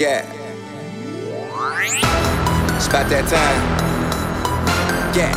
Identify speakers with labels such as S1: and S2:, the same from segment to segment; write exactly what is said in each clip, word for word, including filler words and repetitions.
S1: Yeah. It's about that time. Yeah.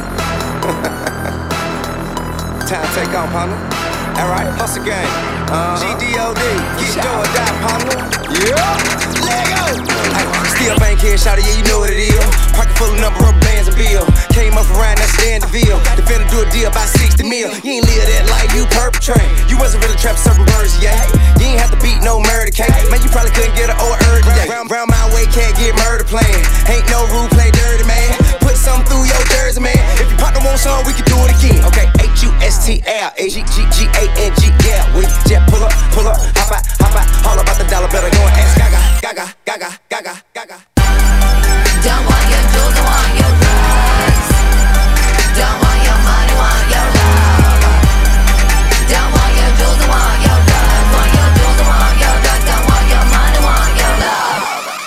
S1: Time to take off, partner. Alright, hustle game. Uh-huh. G D O D, get do or die, partner. Yeah. Lego. Ay, still bank here, shawty, yeah, you know what it is. Pocket full of number rubber bands and bill. Came up around, that's the end of Ville. They finna do a deal about sixty mil. You ain't live that life, you perpetrate. You wasn't really trapping serving birds, yeah. You ain't have to beat no murder case. Man, you probably couldn't get an old earth today. Round, round my way, can't get murder playing. Ain't no rule, play dirty, man. Put something through your jersey, man. If your partner wants some, we can do it again. Okay, H U S T L A G G G A N G, yeah. We just pull up, pull up, hop out, hop out. All about the dollar, better go and ask Gaga, Gaga, Gaga, Gaga, Gaga.
S2: Don't want your jewels, don't want your drugs. Don't want your money, want your love. Don't want your jewels, don't want your drugs. Want your jewels, don't want your drugs. Don't want your money, want your love.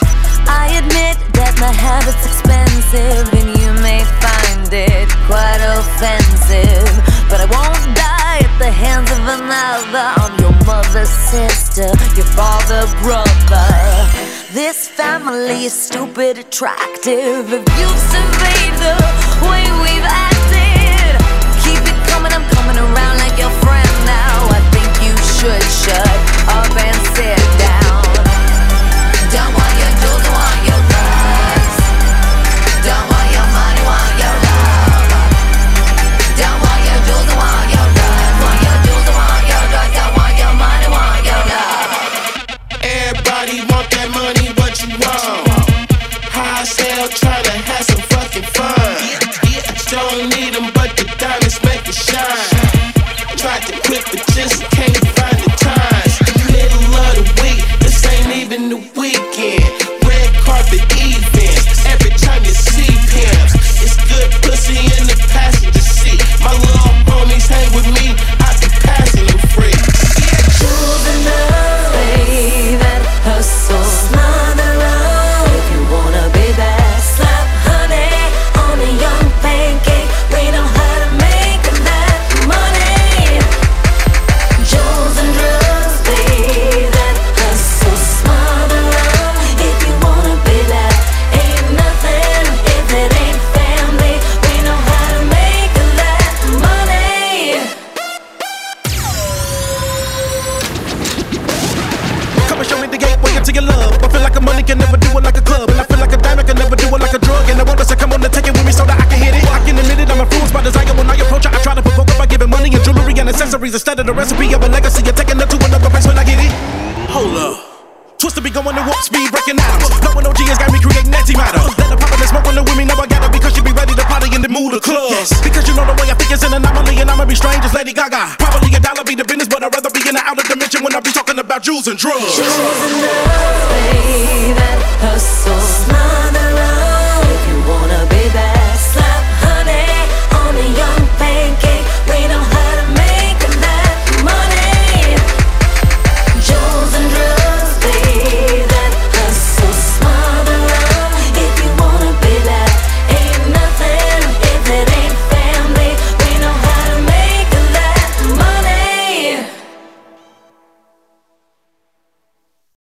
S3: I admit that my habit's expensive, and you may find it quite offensive, but I won't die at the hands of another. I'm your mother's sister, your father, brother. This family is stupid attractive. If you've surveyed the way we've acted, keep it coming, I'm coming around like your friend now. I think you should shut up and sit down.
S2: Don't want your jewels, don't want your drugs. Don't want your money, want your love. Don't want your jewels, don't want your drugs. Want your jewels, don't want your drugs. Don't want your money, want your love.
S4: Everybody want that money, what you want? High sale, tryna have some fucking fun. Don't need them, but the diamonds make it shine. Tried to quit, but just can't find the time. Middle of the week, this ain't even the weekend. Red carpet events, every time you see pimps. It's good pussy in the passenger seat. My little homies hang with me, I be passing them free.
S3: Jewels and love, baby, hustle, smother up. If you wanna be that slap honey on a young pancake, we know how to make that money. Jewels and drugs, baby, hustle, smother up. If you wanna be that, ain't nothing if it ain't family. We know how to make that money.
S5: Come and show me the gateway into your love. I feel like a money can never do it like a club, and I feel like a diamond can never do it like a drug. And I want us to come on and take it with me so that I can hit it. I can admit it, I'm influenced by desire. When I approach her, I try to provoke her by giving money and jewelry and accessories instead of the recipe of a legacy. You're taking her to another place when I get it. Hold up. Twister be going to warp speed, breaking out. Blowing O G has got me creating antimatter. Let the pop and smoke when the women know I got her, because she be ready to party in the mood of club. Yes. Because you know the way I think is an anomaly, and I'ma be strange as Lady Gaga. Probably a dollar be the business, but I'd rather be in the outer dimension when I be talking about jewels and drugs.
S3: Jewels and love, baby.